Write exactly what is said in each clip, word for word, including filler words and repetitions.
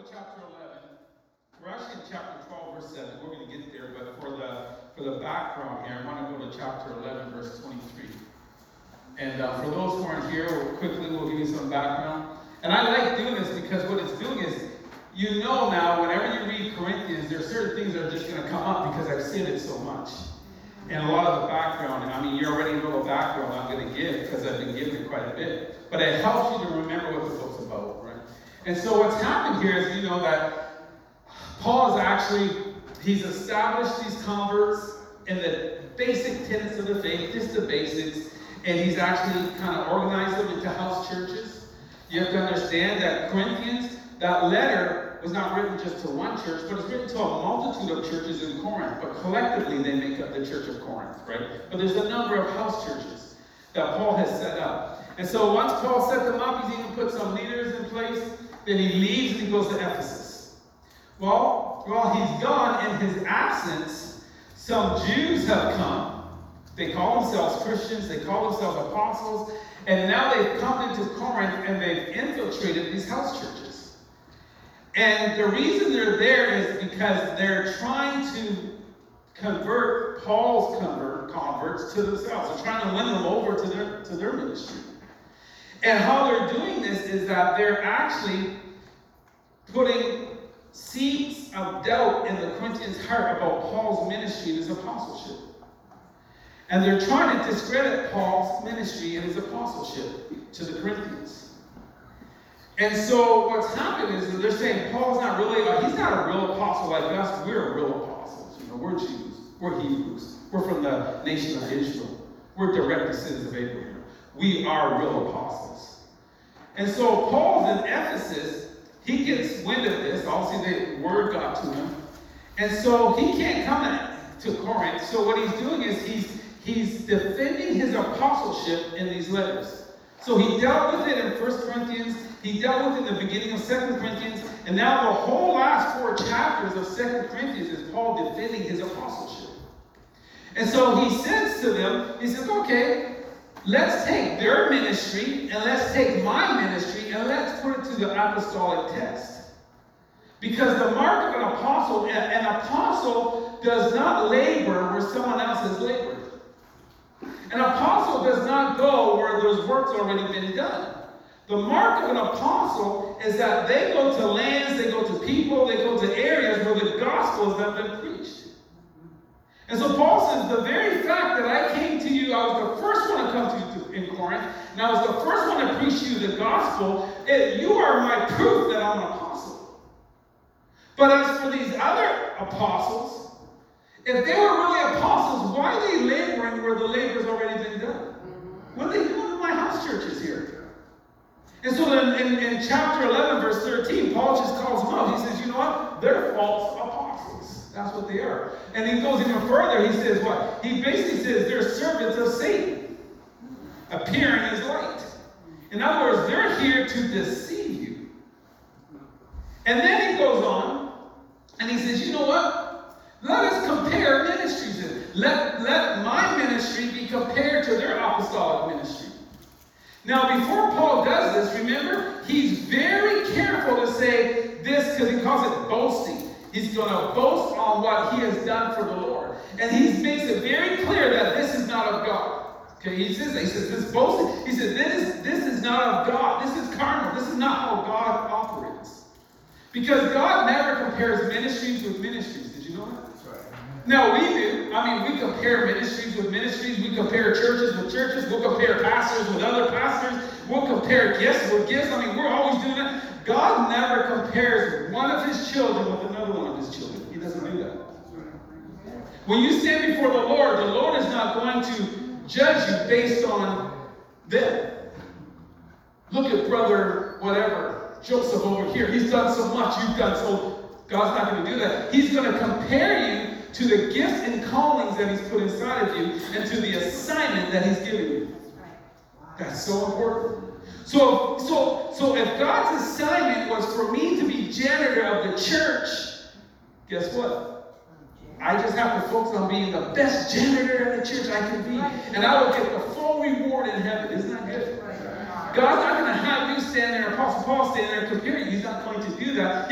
to chapter eleven. We're actually in chapter twelve, verse seven. We're going to get there, but for the for the background here, I want to go to chapter eleven, verse twenty-three. And uh, for those who aren't here, we'll quickly we'll give you some background. And I like doing this because what it's doing is, you know now, whenever you read Corinthians, there are certain things that are just going to come up because I've said it so much. And a lot of the background, I mean, you already know the background I'm going to give because I've been giving it quite a bit. But it helps you to remember what the book's about, right? And so what's happened here is, you know, that Paul is actually, he's established these converts in the basic tenets of the faith, just the basics, and he's actually kind of organized them into house churches. You have to understand that Corinthians, that letter was not written just to one church, but it's written to a multitude of churches in Corinth. But collectively, they make up the church of Corinth, right? But there's a number of house churches that Paul has set up. And so once Paul set them up, he's even put some leaders in place. Then he leaves and he goes to Ephesus. Well, while he's gone, in his absence, some Jews have come. They call themselves Christians. They call themselves apostles. And now they've come into Corinth and they've infiltrated these house churches. And the reason they're there is because they're trying to convert Paul's convert, converts to themselves. They're trying to win them over to their, to their ministry. And how they're doing this is that they're actually putting seeds of doubt in the Corinthians' heart about Paul's ministry and his apostleship. And they're trying to discredit Paul's ministry and his apostleship to the Corinthians. And so what's happened is that they're saying Paul's not really, uh, he's not a real apostle like us. We're real apostles. You know, we're Jews. We're Hebrews. We're from the nation of Israel. We're direct descendants of Abraham. We are real apostles. And so Paul's in Ephesus. He gets wind of this. Obviously, the word got to him. And so he can't come to Corinth. So what he's doing is he's he's defending his apostleship in these letters. So he dealt with it in First Corinthians. He dealt with it in the beginning of Second Corinthians. And now the whole last four chapters of Second Corinthians is Paul defending his apostleship. And so he says to them, he says, okay, let's take their ministry and let's take my ministry and let's put it to the apostolic test. Because the mark of an apostle, an apostle does not labor where someone else has labored. An apostle does not go where those work's already been done. The mark of an apostle is that they go to lands, they go to people, they go to areas where the gospel has been preached. And so Paul says, the very fact that I came to you, I was the first one to come to you in Corinth, and I was the first one to preach to you the gospel, it, you are my proof that I'm an apostle. But as for these other apostles, if they were really apostles, why are they laboring where the labor's already been done? What are they doing in my house churches here? And so then in, in chapter eleven, verse thirteen, Paul just calls them out. He says, you know what? They're false apostles. That's what they are. And he goes even further. He says what? He basically says they're servants of Satan, appearing as light. In other words, they're here to deceive you. And then he goes on, and he says, you know what? Let us compare ministries. Let, let my ministry be compared to their apostolic ministry. Now, before Paul does this, remember, he's very careful to say this because he calls it boasting. He's going to boast on what he has done for the Lord. And he makes it very clear that this is not of God. Okay, he says, he says this boasting, he says, this is, this is not of God. This is carnal. This is not how God operates. Because God never compares ministries with ministries. Did you know that? No, we do. I mean, we compare ministries with ministries. We compare churches with churches. We'll compare pastors with other pastors. We'll compare gifts with gifts. I mean, we're always doing that. God never compares one of his children with another one of his children. He doesn't do that. When you stand before the Lord, the Lord is not going to judge you based on them. Look at brother whatever, Joseph over here. He's done so much. You've done so. God's not going to do that. He's going to compare you to the gifts and callings that he's put inside of you and to the assignment that he's given you. That's so important. So, so, so if God's assignment was for me to be janitor of the church, guess what? I just have to focus on being the best janitor of the church I can be. And I will get the full reward in heaven. Isn't that good? God's not going to have you stand there, Apostle Paul stand there and compare you. He's not going to do that. He's going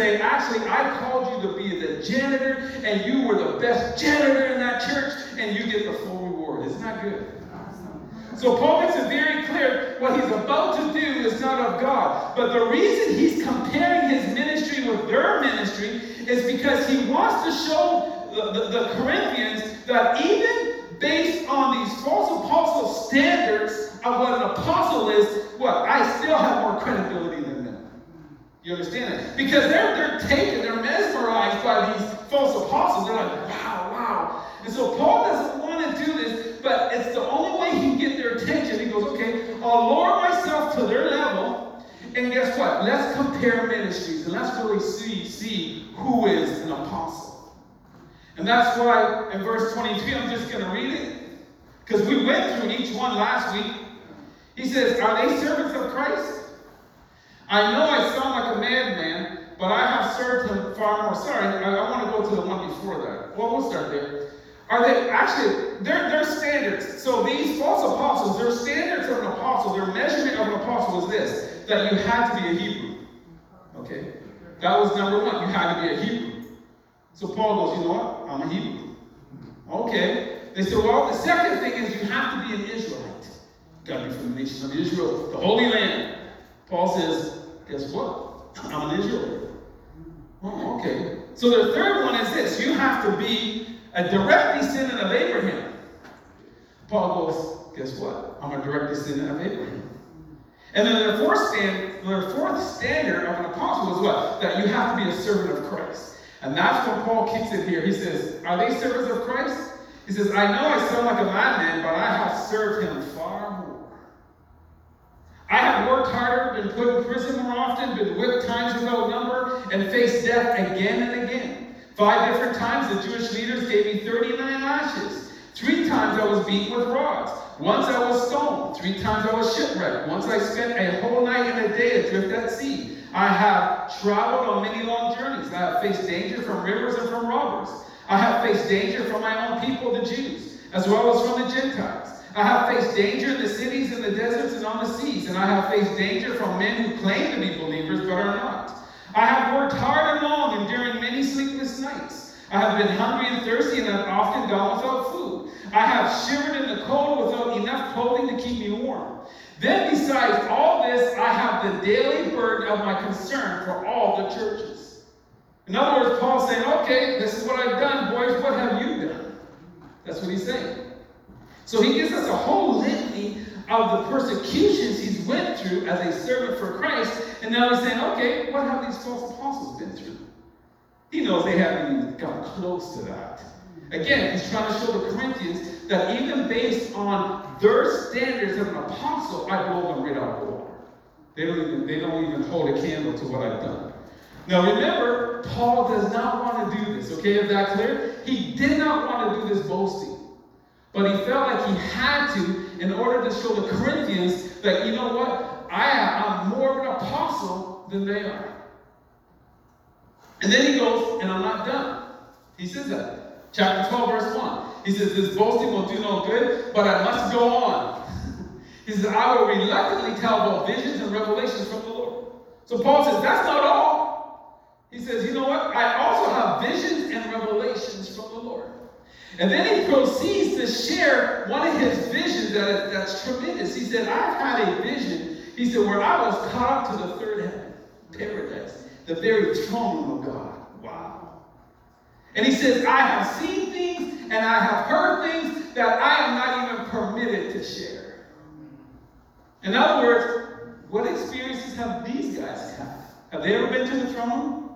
say, actually, I called you to be the janitor, and you were the best janitor in that church, and you get the full reward. Isn't that good? So Paul makes it very clear what he's about to do is not of God. But the reason he's comparing his ministry with their ministry is because he wants to show the, the, the Corinthians that even based on these false apostle standards of what an apostle is, what? I still have more credibility than them. You understand that? Because they're, they're taken, they're mesmerized by these false apostles. They're like, wow, wow. And so Paul doesn't want to do this, but it's the only way he can get their attention. He goes, okay, I'll lower myself to their level, and guess what? Let's compare ministries, and let's really see, see who is an apostle. And that's why in verse twenty-three, I'm just going to read it, because we went through each one last week. He says, are they servants of Christ? I know I sound like a madman, but I have served him far more. Sorry, I, I want to go to the one before that. Well, we'll start there. Are they, actually, they're, they're standards. So these false apostles, their standards of an apostle, their measurement of an apostle was this, that you had to be a Hebrew. Okay? That was number one. You had to be a Hebrew. So Paul goes, you know what? I'm a Hebrew. Okay. They said, well, the second thing is you have to be an Israelite. You got to be from the nation of Israel, the Holy Land. Paul says, guess what? I'm an Israelite. Oh, okay. So the third one is this. You have to be a direct descendant of Abraham. Paul goes, guess what? I'm a direct descendant of Abraham. And then their fourth, stand, their fourth standard of an apostle is what? That you have to be a servant of Christ. And that's when Paul kicks it here. He says, are they servants of Christ? He says, I know I sound like a madman, but I have served him far more. I have worked harder, been put in prison more often, been whipped times without number, and faced death again and again. Five different times the Jewish leaders gave me thirty-nine lashes. Three times I was beaten with rods. Once I was stoned. Three times I was shipwrecked. Once I spent a whole night and a day adrift at sea. I have traveled on many long journeys. I have faced danger from rivers and from robbers. I have faced danger from my own people, the Jews, as well as from the Gentiles. I have faced danger in the cities, in the deserts, and on the seas. And I have faced danger from men who claim to be believers but are not. I have worked hard and long, enduring many sleepless nights. I have been hungry and thirsty and have often gone without food. I have shivered in the cold without enough clothing to keep me warm. Then besides all this, I have the daily burden of my concern for all the churches. In other words, Paul's saying, okay, this is what I've done, boys, what have you done? That's what he's saying. So he gives us a whole litany of the persecutions he's went through as a servant for Christ. And now he's saying, okay, what have these false apostles been through? He knows they haven't even come close to that. Again, he's trying to show the Corinthians that even based on their standards of an apostle, I blow them right out of the water. They don't even, they don't even hold a candle to what I've done. Now remember, Paul does not want to do this. Okay, is that clear? He did not want to do this boasting. But he felt like he had to in order to show the Corinthians that, you know what? I am, I'm more of an apostle than they are. And then he goes, and I'm not done. He says that. Chapter twelve, verse one. He says, this boasting will do no good, but I must go on. He says, I will reluctantly tell about visions and revelations from the Lord. So Paul says, that's not all. He says, you know what? I also have visions and revelations from the Lord. And then he proceeds to share one of his visions that, that's tremendous. He said, I've had a vision, he said, where I was caught up to the third heaven, paradise, the very throne room of God. Wow. And he says, I have seen things and I have heard things that I am not even permitted to share. In other words, what experiences have these guys had? Have they ever been to the throne room?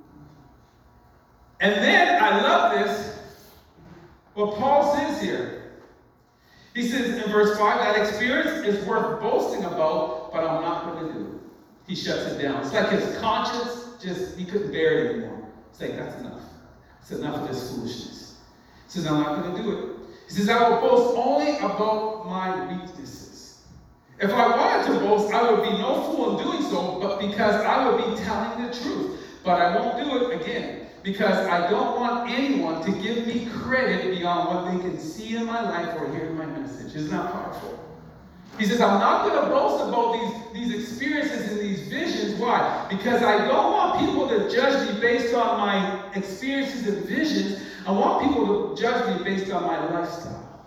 And then, I love this, what Paul says here. He says in verse five, that experience is worth boasting about, but I'm not going to do it. He shuts it down. It's like his conscience just, he couldn't bear it anymore. It's like, that's enough. It's enough of this foolishness. He says, I'm not going to do it. He says, I will boast only about my weaknesses. If I wanted to boast, I would be no fool in doing so, but because I would be telling the truth. But I won't do it again. Because I don't want anyone to give me credit beyond what they can see in my life or hear in my message. Isn't that powerful? He says, I'm not going to boast about these, these experiences and these visions. Why? Because I don't want people to judge me based on my experiences and visions. I want people to judge me based on my lifestyle.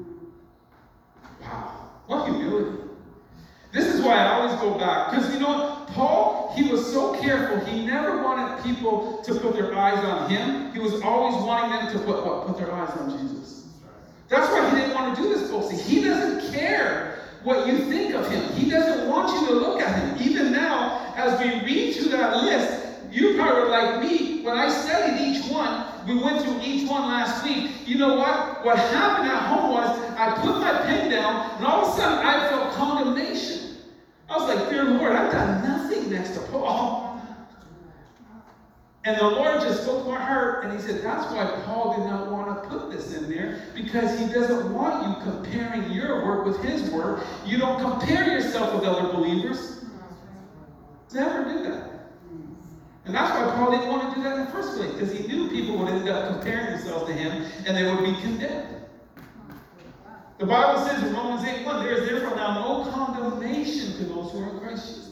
Wow. What humility. This is why I always go back. Because you know what? Paul, he was so careful. He never wanted people to put their eyes on him. He was always wanting them to put what? Put their eyes on Jesus. That's why he didn't want to do this boasting. He doesn't care what you think of him. He doesn't want you to look at him. Even now, as we read through that list, you probably were like me. When I studied each one, we went through each one last week. You know what? What happened at home was I put my pen down, and all of a sudden I felt condemnation. I was like, dear Lord, I've done nothing next to Paul. And the Lord just spoke to my heart, and he said, that's why Paul did not want to put this in there, because he doesn't want you comparing your work with his work. You don't compare yourself with other believers. Never do that. And that's why Paul didn't want to do that in the first place, because he knew people would end up comparing themselves to him, and they would be condemned. The Bible says in Romans eight one, there is therefore now no condemnation to those who are in Christ Jesus.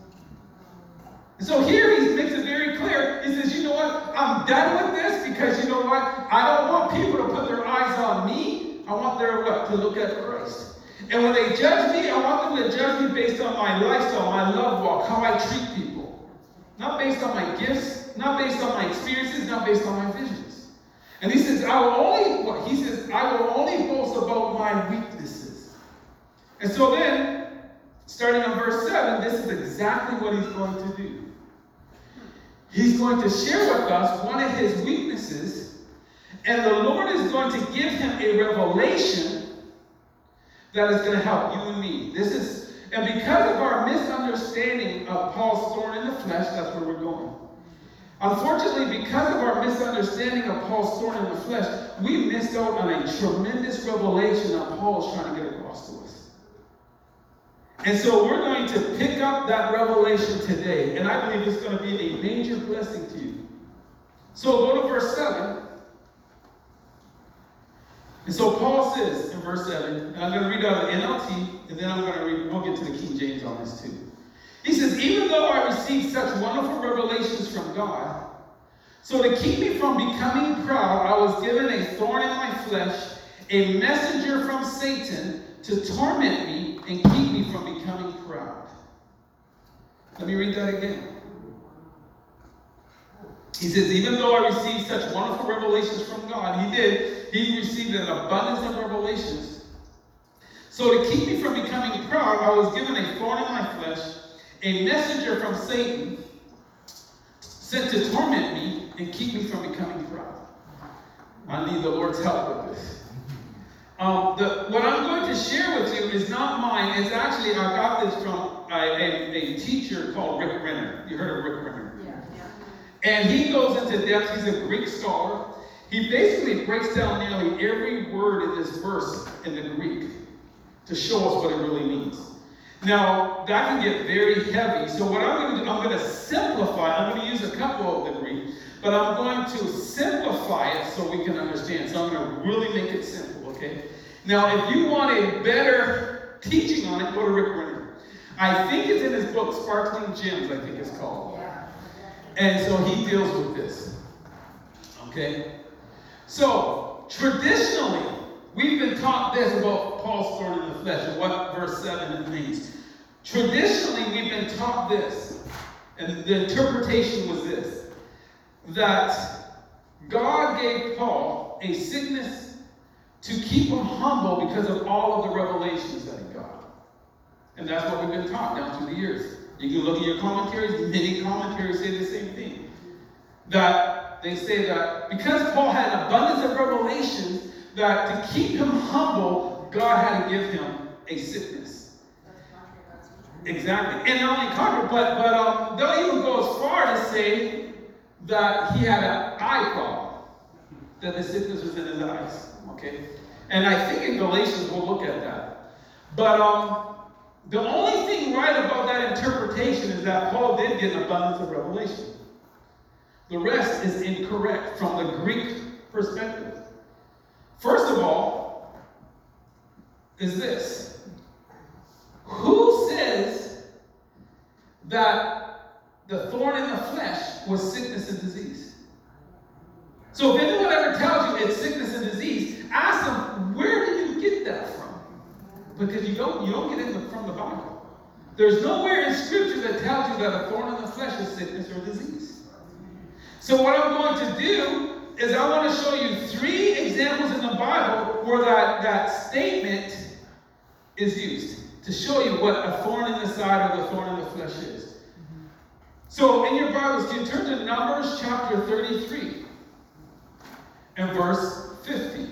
And so here he makes it very clear. He says, you know what? I'm done with this because you know what? I don't want people to put their eyes on me. I want their what? To look at Christ. And when they judge me, I want them to judge me based on my lifestyle, my love walk, how I treat people. Not based on my gifts, not based on my experiences, not based on my visions. And he says, I will only, what? He says, I will only boast about my weaknesses. And so then, starting on verse seven, this is exactly what he's going to do. He's going to share with us one of his weaknesses, and the Lord is going to give him a revelation that is going to help you and me. This is, and because of our misunderstanding of Paul's thorn in the flesh, that's where we're going. Unfortunately, because of our misunderstanding of Paul's thorn in the flesh, we missed out on a tremendous revelation that Paul is trying to get across to us. And so we're going to pick up that revelation today, and I believe it's going to be a major blessing to you. So go to verse seven. And so Paul says in verse seven, and I'm going to read out of the N L T, and then I'm going to read, we'll get to the King James on this too. He says, even though I received such wonderful revelations from God, so to keep me from becoming proud, I was given a thorn in my flesh, a messenger from Satan to torment me and keep me from becoming proud. Let me read that again. He says, even though I received such wonderful revelations from God, he did, he received an abundance of revelations. So to keep me from becoming proud, I was given a thorn in my flesh, a messenger from Satan, sent to torment me and keep me from becoming proud. I need the Lord's help with this. Um, the, what I'm going to share with you is not mine. It's actually, I got this from a, a, a teacher called Rick Renner. You heard of Rick Renner? Yeah, yeah. And he goes into depth. He's a Greek scholar. He basically breaks down nearly every word in this verse in the Greek to show us what it really means. Now, that can get very heavy. So what I'm going to do, I'm going to simplify. I'm going to use a couple of the Greek, but I'm going to simplify it so we can understand. So I'm going to really make it simple, okay? Now, if you want a better teaching on it, go to Rick Renner. I think it's in his book, Sparkling Gems, I think it's called. And so he deals with this. Okay? So, traditionally, we've been taught this about Paul's thorn in the flesh and what verse seven means. Traditionally, we've been taught this, and the interpretation was this, that God gave Paul a sickness to keep him humble because of all of the revelations that he got. And that's what we've been taught down through the years. You can look at your commentaries, many commentaries say the same thing. That they say that because Paul had an abundance of revelations, that to keep him humble, God had to give him a sickness. Exactly. And not only conquer, but, but um, they'll even go as far to say that he had an eye problem. That the sickness was in his eyes. Okay? And I think in Galatians we'll look at that. But um, the only thing right about that interpretation is that Paul did get an abundance of revelation. The rest is incorrect from the Greek perspective. First of all, is this. Who says that the thorn in the flesh was sickness and disease? So if anyone ever tells you it's sickness and disease, ask them, where do you get that from? Because you don't, you don't get it from the Bible. There's nowhere in Scripture that tells you that a thorn in the flesh is sickness or disease. So what I'm going to do is I want to show you three examples in the Bible where that, that statement is used to show you what a thorn in the side or the thorn in the flesh is. So in your Bibles, you turn to Numbers chapter thirty-three and verse fifty.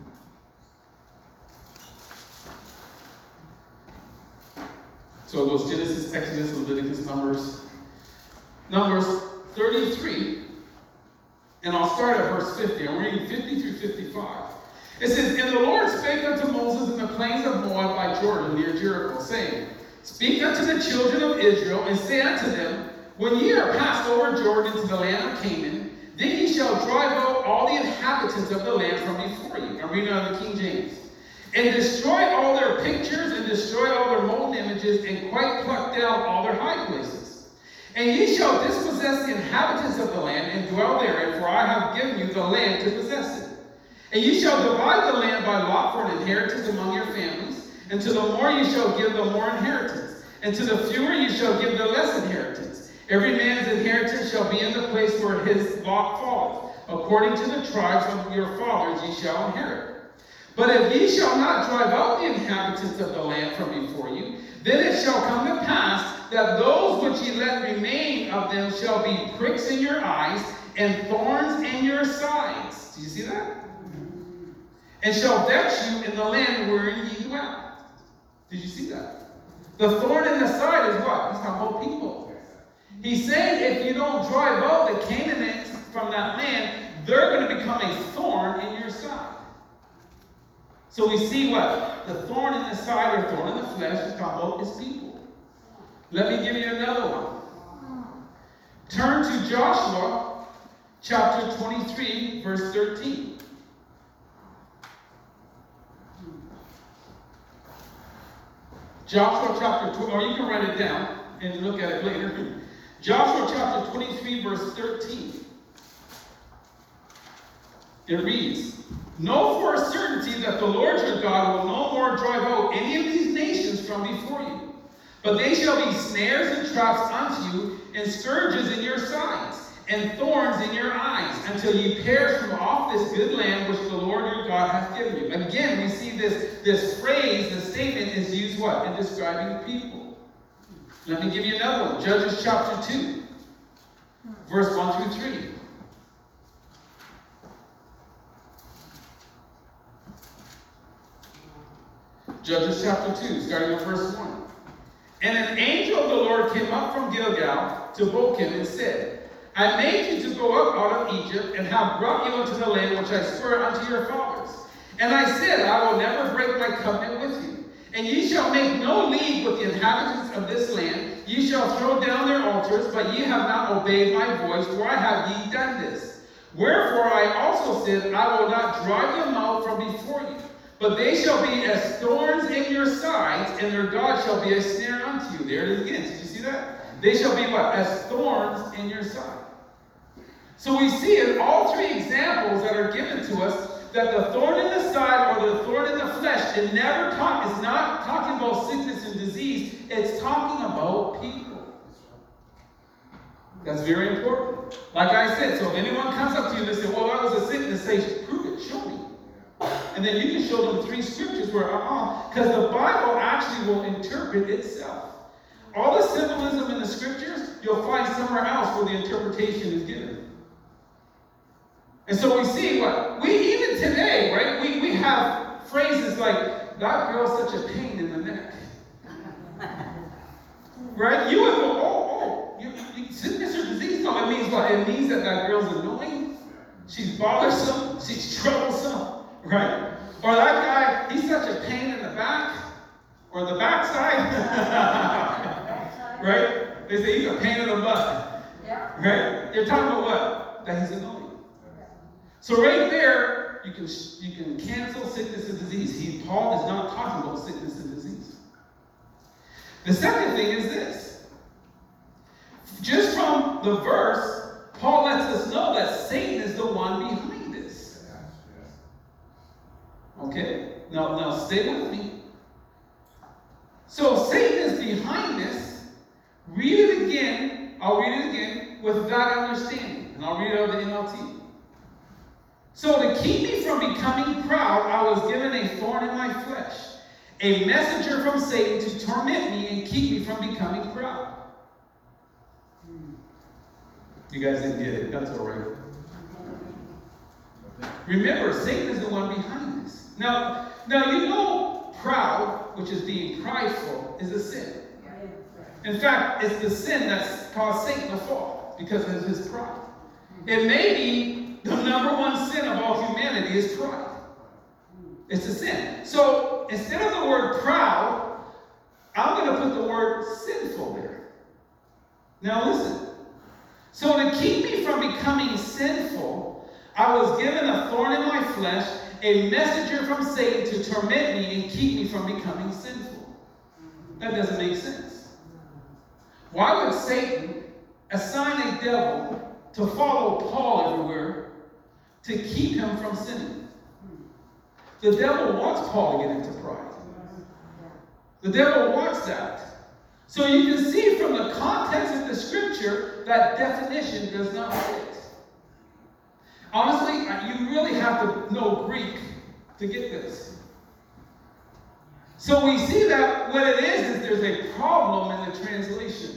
So it goes Genesis, Exodus, Leviticus, Numbers. Numbers thirty-three. And I'll start at verse fifty. I'm reading fifty through fifty-five. It says, And the Lord spake unto Moses in the plains of Moab by Jordan near Jericho, saying, Speak unto the children of Israel, and say unto them, When ye are passed over Jordan into the land of Canaan, then ye shall drive out all the inhabitants of the land from before you. I'm reading out of the King James. And destroy all their pictures, and destroy all their molten images, and quite pluck down all their high places. And ye shall dispossess the inhabitants of the land, and dwell therein, for I have given you the land to possess it. And ye shall divide the land by lot for an inheritance among your families, and to the more ye shall give the more inheritance, and to the fewer ye shall give the less inheritance. Every man's inheritance shall be in the place where his lot falleth. According to the tribes of your fathers ye shall inherit. But if ye shall not drive out the inhabitants of the land from before you, then it shall come to pass that those which ye let remain of them shall be pricks in your eyes and thorns in your sides. Do you see that? And shall vex you in the land wherein ye dwell. Did you see that? The thorn in the side is what? He's talking about people. He's saying if you don't drive out the Canaanites from that land, they're going to become a thorn in your side. So we see what? The thorn in the side or thorn in the flesh is talking about is people. Let me give you another one. Turn to Joshua chapter twenty-three, verse thirteen. Joshua chapter two, or you can write it down and look at it later. Joshua chapter twenty-three, verse thirteen. It reads, Know for a certainty that the Lord your God will no more drive out any of these nations from before you. But they shall be snares and traps unto you, and scourges in your sides, and thorns in your eyes, until ye perish from off this good land which the Lord your God hath given you. Again, we see this, this phrase, the statement is used what? In describing people. Let me give you another one. Judges chapter two, verse one through three. Judges chapter two, starting at verse one. And an angel of the Lord came up from Gilgal to Bochim and said, I made you to go up out of Egypt, and have brought you into the land which I swore unto your fathers. And I said, I will never break my covenant with you. And ye shall make no league with the inhabitants of this land. Ye shall throw down their altars, but ye have not obeyed my voice, for I have ye done this. Wherefore I also said, I will not drive them out from before you. But they shall be as thorns in your sides, and their God shall be a snare unto you. There it is again. Did you see that? They shall be what? As thorns in your side. So we see in all three examples that are given to us that the thorn in the side or the thorn in the flesh, it never talk, is not talking about sickness and disease. It's talking about people. That's very important. Like I said, so if anyone comes up to you and they say, well, that was a sickness, say, prove it, show me. And then you can show them three scriptures where, uh-uh, because the Bible actually will interpret itself. All the symbolism in the scriptures, you'll find somewhere else where the interpretation is given. And so we see what, we even today, right, we, we have phrases like, that girl's such a pain in the neck. Right? You would go, oh, oh, you, you, sickness or disease? No, it means what? It means that that girl's annoying. She's bothersome. She's troublesome. Right? Or that guy, he's such a pain in the back. Or the backside. Right? They say he's a pain in the butt. Yeah. Right? They're talking about what? That he's annoying. So right there, you can you can cancel sickness and disease. He, Paul is not talking about sickness and disease. The second thing is this. Just from the verse, Paul lets us know that Satan is the one behind this. Okay? Now, now stay with me. So Satan is behind this. Read it again. I'll read it again with that understanding. And I'll read it out of the N L T. So to keep me from becoming proud, I was given a thorn in my flesh, a messenger from Satan to torment me and keep me from becoming proud. You guys didn't get it. That's all right. Remember, Satan is the one behind this. Now, now you know proud, which is being prideful, is a sin. In fact, it's the sin that's caused Satan to fall because of his pride. It may be the number one sin of all humanity is pride. It's a sin. So instead of the word proud, I'm going to put the word sinful there. Now listen. So to keep me from becoming sinful, I was given a thorn in my flesh, a messenger from Satan to torment me and keep me from becoming sinful. That doesn't make sense. Why would Satan assign a devil to follow Paul everywhere to keep him from sinning? The devil wants Paul to get into pride. The devil wants that. So you can see from the context of the scripture that definition does not fit. Honestly, you really have to know Greek to get this. So we see that what it is is there's a problem in the translation.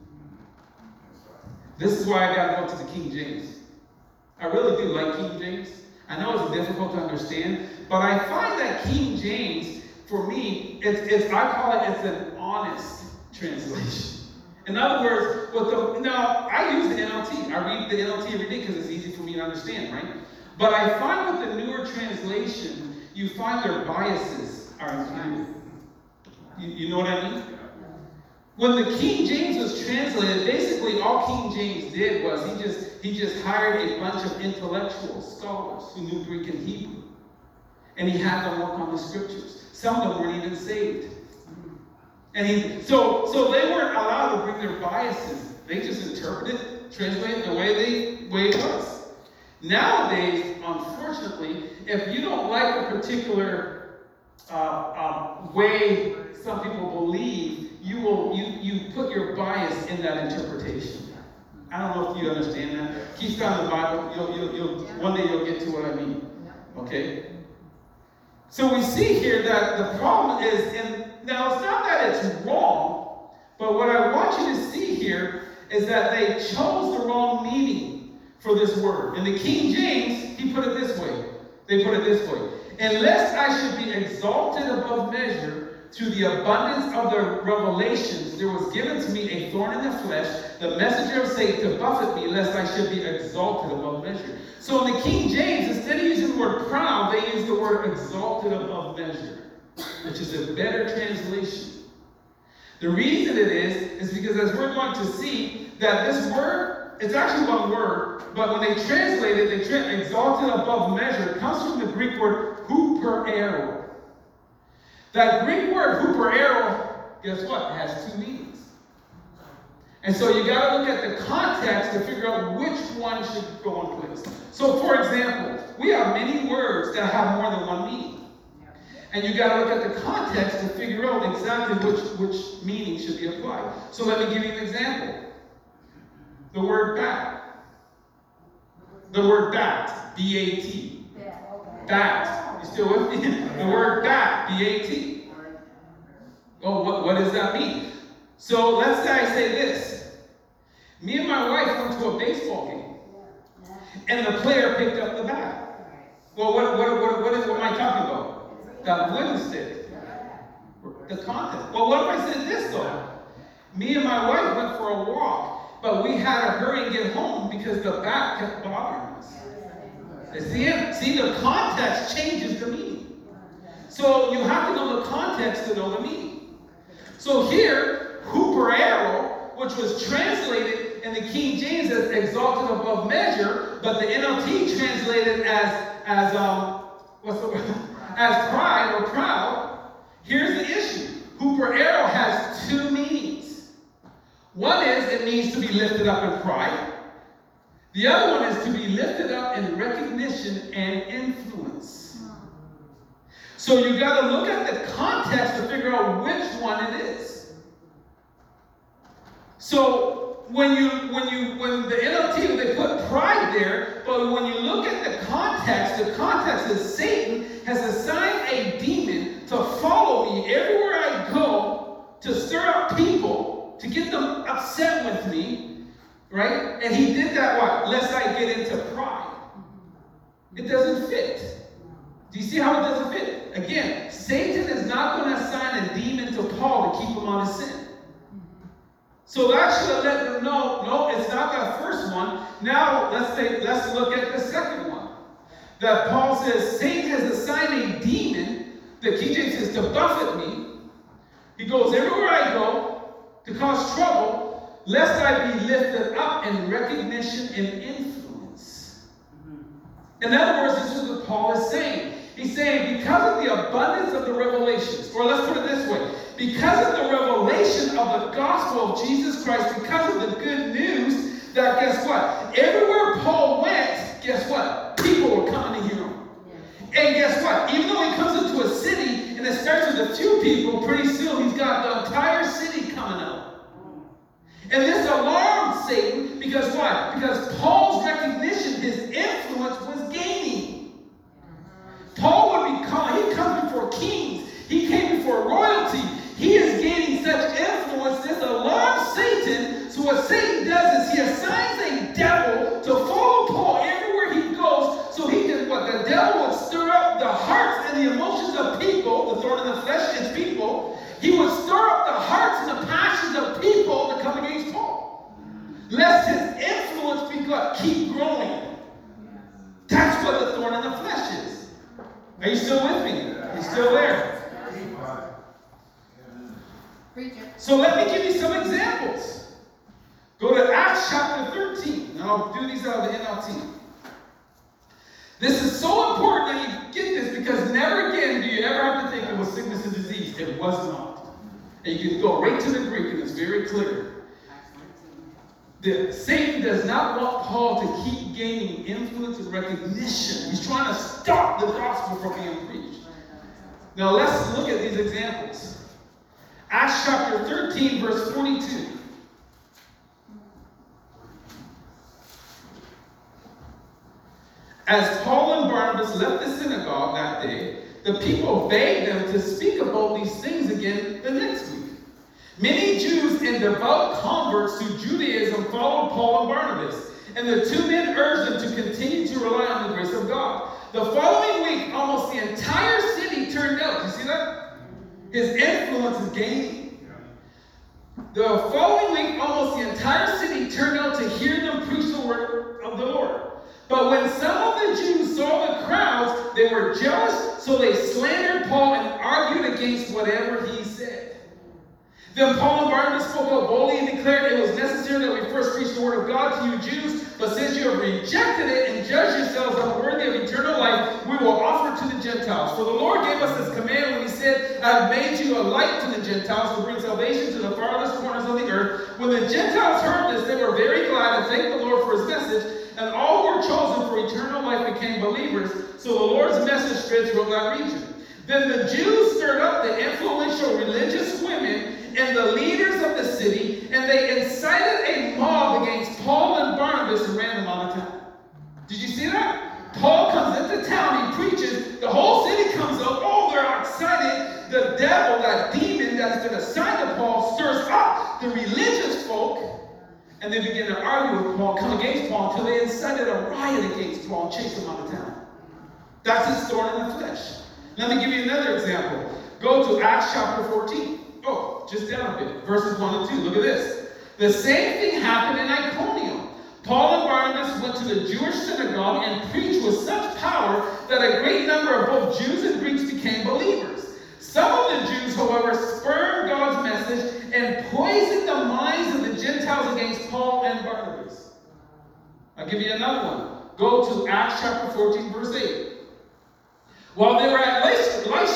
This is why I got to go to the King James. I really do like King James. I know it's difficult to understand, but I find that King James, for me, it's, it's I call it it's an honest translation. In other words, what the now I use the N L T. I read the N L T every day because it's easy for me to understand, right? But I find with the newer translation, you find their biases are included. You, you know what I mean? When the King James was translated, basically all King James did was he just he just hired a bunch of intellectual scholars who knew Greek and Hebrew. And he had them work on the scriptures. Some of them weren't even saved. And he so so they weren't allowed to bring their biases. They just interpreted, translated the way they way it was. Nowadays, unfortunately, if you don't like a particular uh, uh, way some people believe, you will you you put your bias in that interpretation. I don't know if you understand that. Keep studying the Bible. You'll, you'll, you'll, one day you'll get to what I mean. Okay? So we see here that the problem is, and now it's not that it's wrong, but what I want you to see here is that they chose the wrong meaning for this word. In the King James, he put it this way. They put it this way. Unless I should be exalted above measure, through the abundance of the revelations, there was given to me a thorn in the flesh, the messenger of Satan to buffet me, lest I should be exalted above measure. So in the King James, instead of using the word proud, they use the word exalted above measure, which is a better translation. The reason it is, is because as we're going to see, that this word, it's actually one word, but when they translate it, they translate exalted above measure. It comes from the Greek word huperero. That Greek word, huperero, guess what? It has two meanings. And so you got to look at the context to figure out which one should go in place. So for example, we have many words that have more than one meaning. And you got to look at the context to figure out exactly which, which meaning should be applied. So let me give you an example. The word bat. The word bat, B A T. Bat. You still with me? The word bat, B A T. Oh, what, what does that mean? So let's say I say this. Me and my wife went to a baseball game, and the player picked up the bat. Well, what, what, what, what, is, what am I talking about? That wooden stick. The content. Well, what if I said this, though? Me and my wife went for a walk, but we had to hurry and get home because the bat kept bothering us. See, see, the context changes the meaning. So you have to know the context to know the meaning. So here, huperero, which was translated in the King James as exalted above measure, but the N L T translated as as um what's the word? As pride or proud. Here's the issue: huperero has two meanings. One is it means to be lifted up in pride. The other one is to be lifted up in recognition and influence. So you got to look at the context to figure out which one it is. So when you when you when the N L T, they put pride there, but when you look at the context, the context is Satan has assigned a demon to follow me everywhere I go, to stir up people, to get them upset with me, right? And he did that, what? Lest I get into pride. It doesn't fit. Do you see how it doesn't fit? Again, Satan is not going to assign a demon to Paul to keep him on his sin. So that should have let them know, no, it's not that first one. Now, let's say, let's look at the second one. That Paul says, Satan has assigned a demon, the King James says, to buffet me. He goes everywhere I go to cause trouble, lest I be lifted up in recognition and influence. In other words, this is what Paul is saying. He's saying, because of the abundance of the revelations, or let's put it this way, because of the revelation of the gospel of Jesus Christ, because of the good news, that guess what? Everywhere Paul went, guess what? People were coming to hear him. Yeah. And guess what? Even though he comes into a city and it starts with a few people, pretty soon he's got the entire city coming out. And this alarmed Satan because why? Because Paul's recognition, his influence was gaining. Paul would be called, he comes before kings, he came before royalty. He is gaining such influence, this alarms Satan. So what Satan does is he assigns a devil to follow Paul everywhere he goes, so he can, what? The devil would stir up the hearts and the emotions of people, the thorn in the flesh is people. He would stir up the hearts and the passions of people to come against Paul. Lest his influence be what? Keep growing. That's what the thorn in the flesh is. Are you still with me? Are you still there? So let me give you some examples. Go to Acts chapter thirteen. And I'll do these out of the N L T. This is so important that you get this, because never again do you ever have to think it was sickness and disease. It was not. And you can go right to the Greek and it's very clear. The, Satan does not want Paul to keep gaining influence and recognition. He's trying to stop the gospel from being preached. Now let's look at these examples. Acts chapter thirteen, verse forty-two. As Paul and Barnabas left the synagogue that day, the people begged them to speak about these things again the next week. Many Jews and devout converts to Judaism followed Paul and Barnabas, and the two men urged them to continue to rely on the grace of God. The following week, almost the entire city turned out. Do you see that? His influence is gaining. The following week, almost the entire city turned out to hear them preach the word of the Lord. But when some of the Jews saw the crowds, they were jealous, so they slandered Paul and argued against whatever he said. Then Paul and Barnabas spoke up boldly and declared, it was necessary that we first preach the word of God to you Jews, but since you have rejected it and judged yourselves unworthy of eternal life, we will offer it to the Gentiles. For the Lord gave us this command when he said, I have made you a light to the Gentiles to bring salvation to the farthest corners of the earth. When the Gentiles heard this, they were very glad and thanked the Lord for his message, and all who were chosen for eternal life became believers. So the Lord's message spread throughout that region. Then the Jews stirred up the influential religious women and the leaders of the city, and they incited a mob against Paul and Barnabas and ran them out of town. Did you see that? Paul comes into town, he preaches, the whole city comes up, oh, they're excited. The devil, that demon that's been assigned to Paul, stirs up the religious folk, and they begin to argue with Paul, come against Paul, until they incited a riot against Paul and chased him out of town. That's his thorn in the flesh. Let me give you another example. Go to Acts chapter fourteen. Oh, just down a bit. Verses one and two. Look at this. The same thing happened in Iconium. Paul and Barnabas went to the Jewish synagogue and preached with such power that a great number of both Jews and Greeks became believers. Some of the Jews, however, spurned God's message and poisoned the minds of the Gentiles against Paul and Barnabas. I'll give you another one. Go to Acts chapter fourteen, verse eight. While they were at Lystra,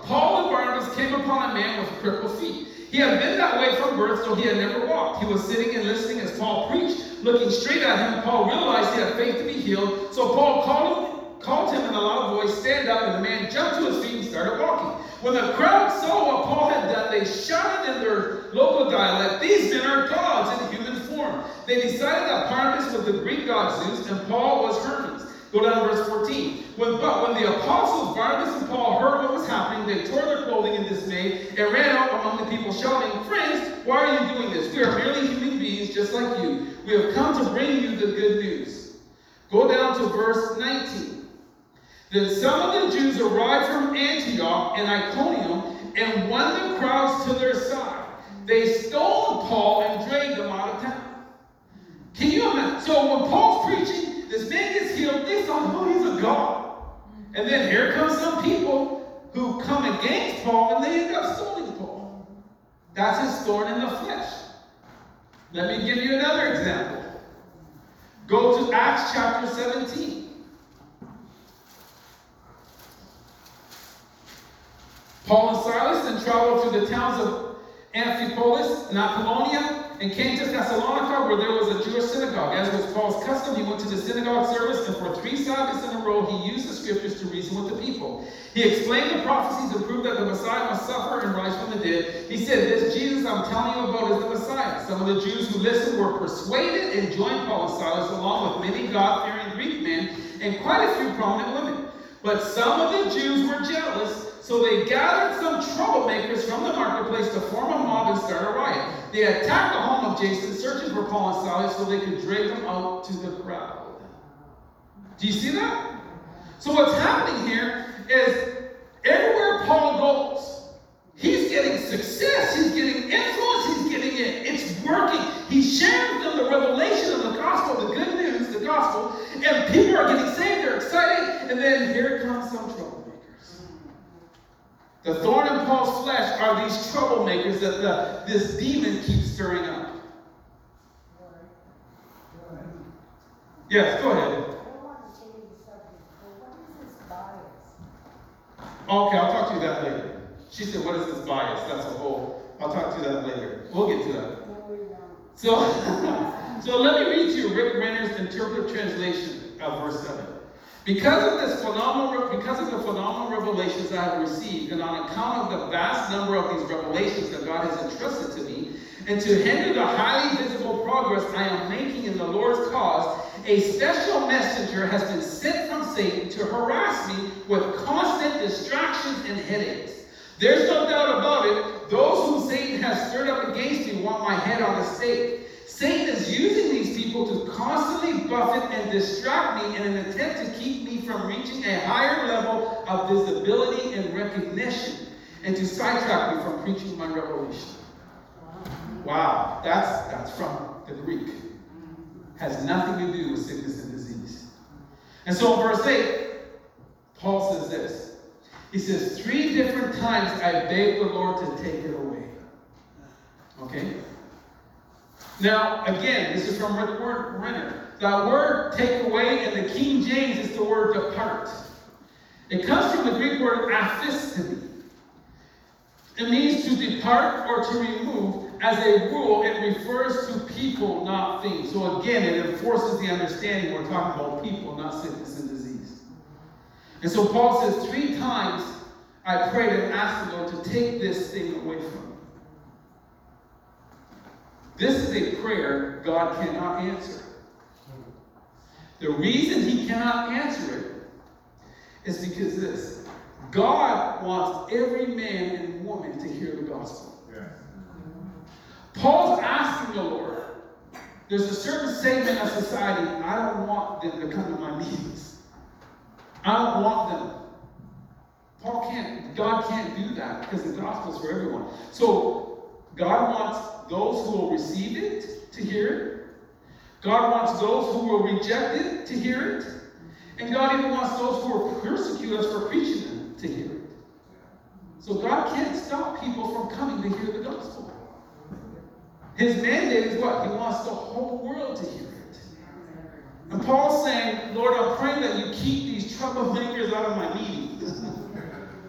Paul and Barnabas came upon a man with crippled feet. He had been that way from birth, so he had never walked. He was sitting and listening as Paul preached. Looking straight at him, Paul realized he had faith to be healed. So Paul called him, called him in a loud voice, "Stand up," and the man jumped to his feet and started walking. When the crowd saw what Paul had done, they shouted in their local dialect, "These men are gods in human form." They decided that Barnabas was the Greek god Zeus and Paul was Hermes. Go down to verse fourteen. When, but when the apostles Barnabas and Paul heard what was happening, they tore their clothing in dismay and ran out among the people shouting, "Friends, why are you doing this? We are merely human beings just like you. We have come to bring you the good news." Go down to verse nineteen. Then some of the Jews arrived from Antioch and Iconium and won the crowds to their side. They stoned Paul and dragged him out of town. Can you imagine? So when Paul's preaching, this man gets healed. They thought, "Oh, he's a god." And then here come some people who come against Paul and they end up stoning Paul. That's his thorn in the flesh. Let me give you another example. Go to Acts chapter seventeen. Paul and Silas then traveled through the towns of Amphipolis and Apollonia and came to Thessalonica, where there was a Jewish synagogue. As was Paul's custom, he went to the synagogue service, and for three Sabbaths in a row he used the scriptures to reason with the people. He explained the prophecies and proved that the Messiah must suffer and rise from the dead. He said, "This Jesus I'm telling you about is the Messiah." Some of the Jews who listened were persuaded and joined Paul and Silas, along with many God-fearing Greek men and quite a few prominent women. But some of the Jews were jealous, so they gathered some troublemakers from the marketplace to form a mob and start a riot. They attacked the home of Jason, searching for Paul and Silas so they could drag them out to the crowd. Do you see that? So what's happening here is everywhere Paul goes, he's getting success, he's getting influence, he's getting it. It's working. He's sharing with them the revelation of the gospel, the good news, the gospel, and people are getting saved, they're excited, and then here comes some trouble. The thorn in Paul's flesh are these troublemakers that the, this demon keeps stirring up. Yes, go ahead. I don't want to change the subject, but what is this bias? Okay, I'll talk to you that later. She said, "What is this bias?" That's a whole. I'll talk to you that later. We'll get to that. So, so let me read to you Rick Renner's interpretive translation of verse seven. Because of this phenomenal, because of the phenomenal revelations I have received, and on account of the vast number of these revelations that God has entrusted to me, and to hinder the highly visible progress I am making in the Lord's cause, a special messenger has been sent from Satan to harass me with constant distractions and headaches. There's no doubt about it, those whom Satan has stirred up against me want my head on the stake. Satan is using these people to constantly buffet and distract me in an attempt to keep me from reaching a higher level of visibility and recognition, and to sidetrack me from preaching my revelation. Wow, that's, that's from the Greek. Has nothing to do with sickness and disease. And so in verse eight, Paul says this. He says, "Three different times I begged the Lord to take it away." Okay? Now, again, this is from Rick Renner. That word "take away" in the King James is the word "depart." It comes from the Greek word "aphistemi." It means to depart or to remove. As a rule, it refers to people, not things. So again, it enforces the understanding we're talking about people, not sickness and disease. And so Paul says, three times I prayed and asked the Lord to take this thing away from me. This is a prayer God cannot answer. The reason he cannot answer it is because this. God wants every man and woman to hear the gospel. Yeah. Paul's asking the Lord. There's a certain segment of society, I don't want them to come to my meetings. I don't want them. Paul can't, God can't do that because the gospel is for everyone. So God wants those who will receive it to hear it. God wants those who will reject it to hear it. And God even wants those who will persecute us for preaching it to hear it. So God can't stop people from coming to hear the gospel. His mandate is what? He wants the whole world to hear it. And Paul's saying, Lord, I'm praying that you keep these troublemakers out of my meetings.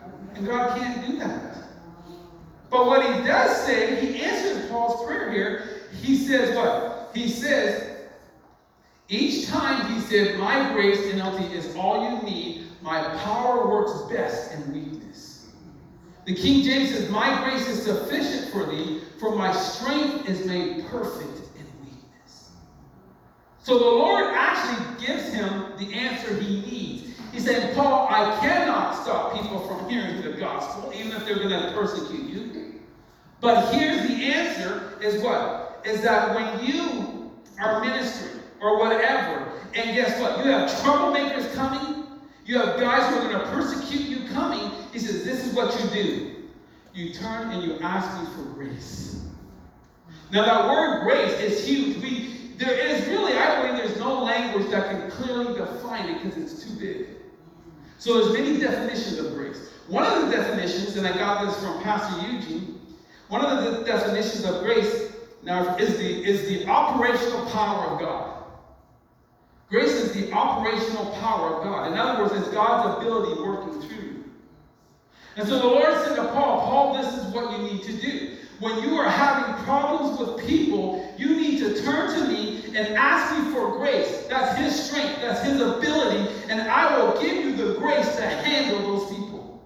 And God can't do that. But what he does say, he answers Paul's prayer here. He says what? He says, each time he said, my grace, N L T, is all you need. My power works best in weakness. The King James says, my grace is sufficient for thee, for my strength is made perfect in weakness. So the Lord actually gives him the answer he needs. He's saying, Paul, I cannot stop people from hearing the gospel, even if they're going to persecute you. But here's the answer, is what? Is that when you are ministering, or whatever, and guess what? You have troublemakers coming. You have guys who are going to persecute you coming. He says, this is what you do. You turn and you ask me for grace. Now that word grace is huge. We, there is really, I believe there's no language that can clearly define it because it's too big. So there's many definitions of grace. One of the definitions, and I got this from Pastor Eugene, one of the definitions of grace now is the, is the operational power of God. Grace is the operational power of God. In other words, it's God's ability working through you. And so the Lord said to Paul, Paul, this is what you need to do. When you are having problems with people, you need to turn to me and ask me for grace. That's his strength. That's his ability. And I will give you the grace to handle those people.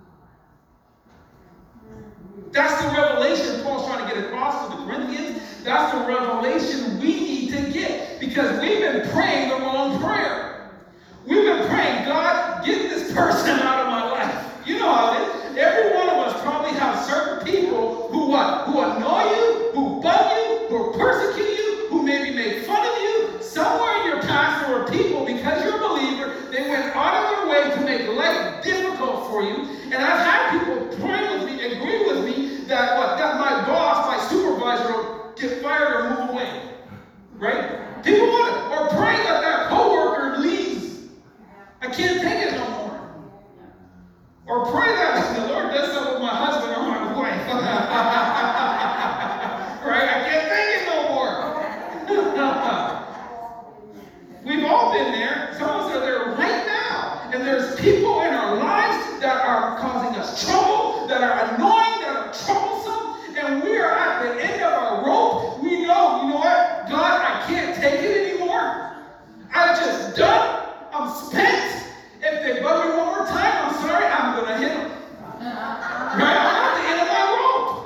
That's the revelation Paul's trying to get across to the Corinthians. That's the revelation we need to get. Because we've been praying the wrong prayer. We've been praying, God, get this person out of my life. You know how it is. Every one of us probably have certain people who what? Who annoy you, who bug you, who persecute you, who maybe make fun of you. Somewhere in your past there were people, because you're a believer, they went out of their way to make life difficult for you. And I've had people pray with me, agree with me, that what? That my boss, my supervisor will get fired or move away. Right? People want it. Or pray that that coworker leaves. I can't take it no more. Or pray that the Lord does something with my husband or my wife. Right? I can't take it no more. We've all been there. Some of us are there right now. And there's people in our lives that are causing us trouble, that are annoying, that are troublesome. And we are at the end of our rope. We know, you know what? God, I can't take it anymore. I'm just done. I'm spent. If they bug me one more time, I'm sorry, I'm going to hit them. Right? I'm at the end of my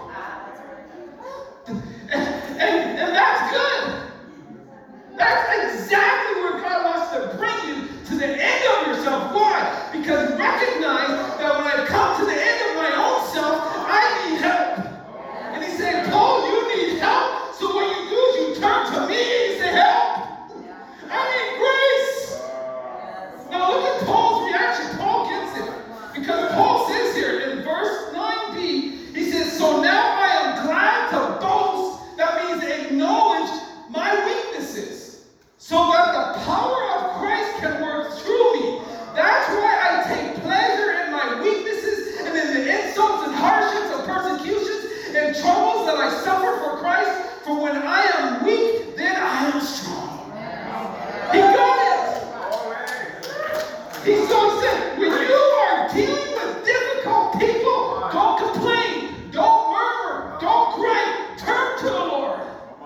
rope. And, and, and that's good. That's exactly where God wants to bring you, to the end of yourself. Why? Because recognize that when I come to the end of my own self, I need help. And he's saying, Paul, you need help. So what you do is you turn to me and you say, help. I need grace. Now look at Paul's reaction. Paul gets it. Because Paul says here in verse nine b, he says, so now I am glad to boast. That means acknowledge my weaknesses, so that the power of Christ can work through me. That's why I take pleasure in my weaknesses and in the insults and hardships of persecutions and troubles that I suffer for Christ. For when I am weak, then I am strong. He got it. He so said, when you are dealing with difficult people, don't complain, don't murmur, don't gripe, turn to the Lord.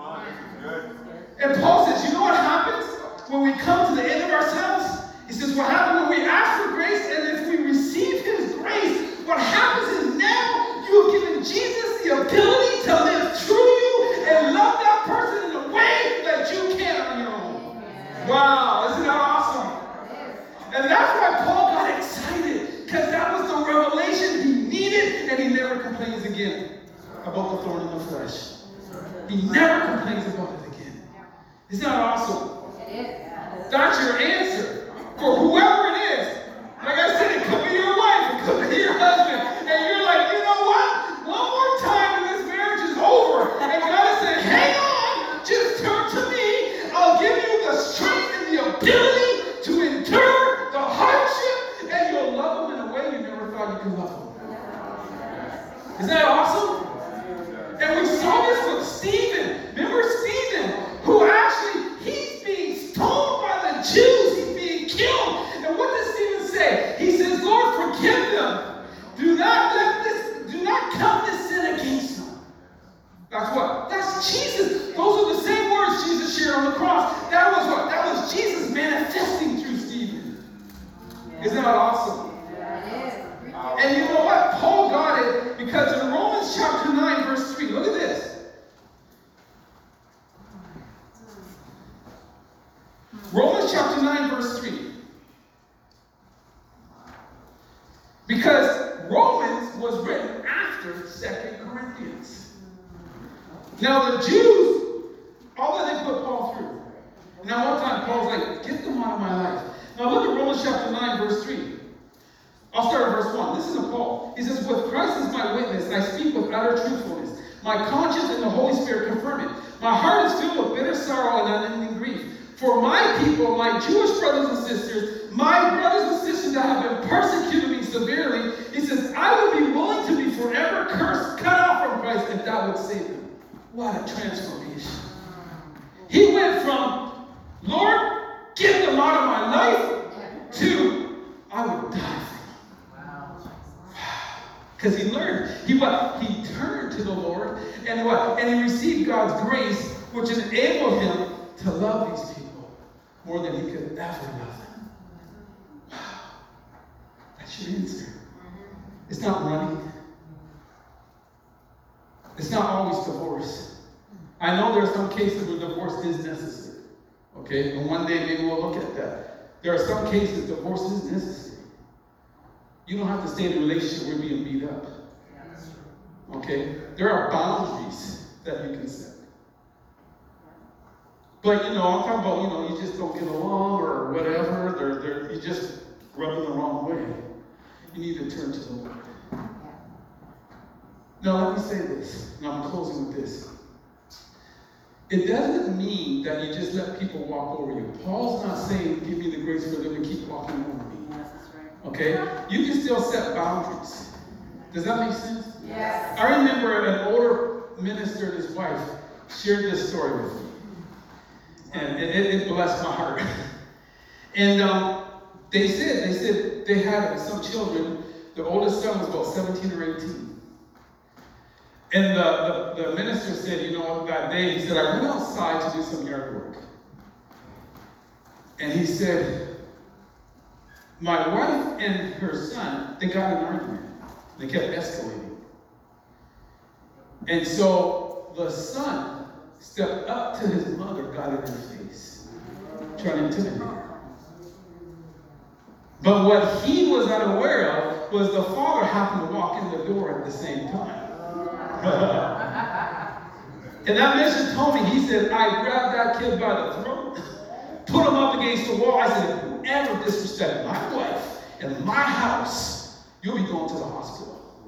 And Paul says, you know what happens when we come to the end of ourselves? He says, what happens when we ask for grace, and if we receive his grace, what happens is now you have given Jesus the ability to live through you and love that person in a way that you can't on your own. Wow, isn't that awesome? And that's why Paul got excited, because that was the revelation he needed, and he never complains again about the thorn in the flesh. He never complains about it again. Isn't that awesome? That's your answer for whoever it is. Like I said, it could be your wife, it could be your husband, and you're like, you know what? One more time and this marriage is over. And God said, hang on, just turn to me. I'll give you the strength and the ability to endure the hardship, and you'll love them in a way you never thought you could love them. Isn't that awesome? And we saw this with Stephen. Remember Stephen, who actually, he's being stoned by the Jews. He's being killed. And what Isn't that awesome? And you know what? Paul got it because in Romans chapter nine, verse three, look at this. Romans chapter nine, verse three. Because Romans was written after Second Corinthians. Now the Jews, all that they put Paul through. Now one time Paul's like, get them out of my life. Now look at Romans chapter nine, verse three. I'll start at verse one. Listen to Paul. He says, with Christ as my witness, I speak with utter truthfulness. My conscience and the Holy Spirit confirm it. My heart is filled with bitter sorrow and unending grief. For my people, my Jewish brothers and sisters, my brothers and sisters that have been persecuting me severely, he says, I would be willing to be forever cursed, cut off from Christ, if that would save them. What a transformation. He went from, Lord, get them out of my life, to, I would die for them. Because he learned, he what? He turned to the Lord, and what? And he received God's grace, which enabled him to love these people more than he could ever love them. Wow. That's your answer. It's not running. It's not always divorce. I know there are some cases where divorce is necessary. Okay? And one day maybe we'll look at that. There are some cases divorce is necessary. You don't have to stay in a relationship where you're being beat up. Okay? There are boundaries that you can set. But, you know, I'm talking about, you know, you just don't get along or whatever. They're, they're, you just rubbing the wrong way. You need to turn to the Lord. Now, let me say this, and I'm closing with this. It doesn't mean that you just let people walk over you. Paul's not saying, give me the grace for them to keep walking over me. Okay? You can still set boundaries. Does that make sense? Yes. I remember an older minister and his wife shared this story with me. And it, it blessed my heart. And um, they said, they said they had some children. The oldest son was about seventeen or eighteen. And the, the, the minister said, you know, that day, he said, I went outside to do some yard work. And he said, my wife and her son, they got in an argument. They kept escalating. And so the son stepped up to his mother, got in her face, trying to intimidate her. But what he was unaware of was the father happened to walk in the door at the same time. And that minister told me, he said, I grabbed that kid by the throat, put him up against the wall. I said, whoever disrespects my wife and my house, you'll be going to the hospital.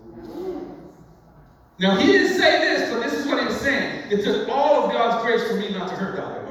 Now, he didn't say this, but this is what he was saying. It took all of God's grace for me not to hurt that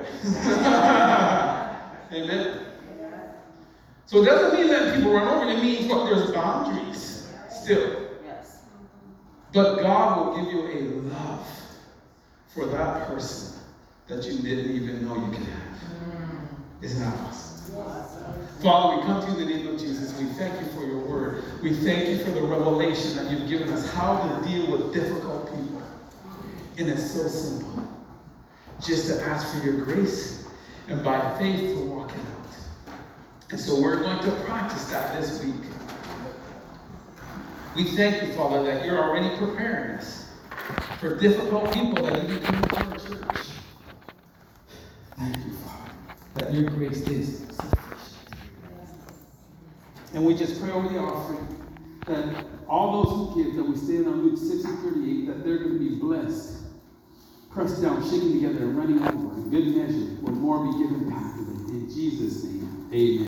way. Amen. So it doesn't mean letting people run over. It means what? There's boundaries still. But God will give you a love for that person that you didn't even know you could have. Isn't that awesome? Father, we come to you in the name of Jesus. We thank you for your word. We thank you for the revelation that you've given us, how to deal with difficult people. And it's so simple. Just to ask for your grace and by faith to walk it out. And so we're going to practice that this week. We thank you, Father, that you're already preparing us for difficult people that you can come to our church. Thank you, Father, that your grace is sufficient. And we just pray over the offering that all those who give, that we stand on Luke six and thirty-eight, that they're going to be blessed, pressed down, shaken together, and running over, in good measure, will more be given back to them. In Jesus' name, amen.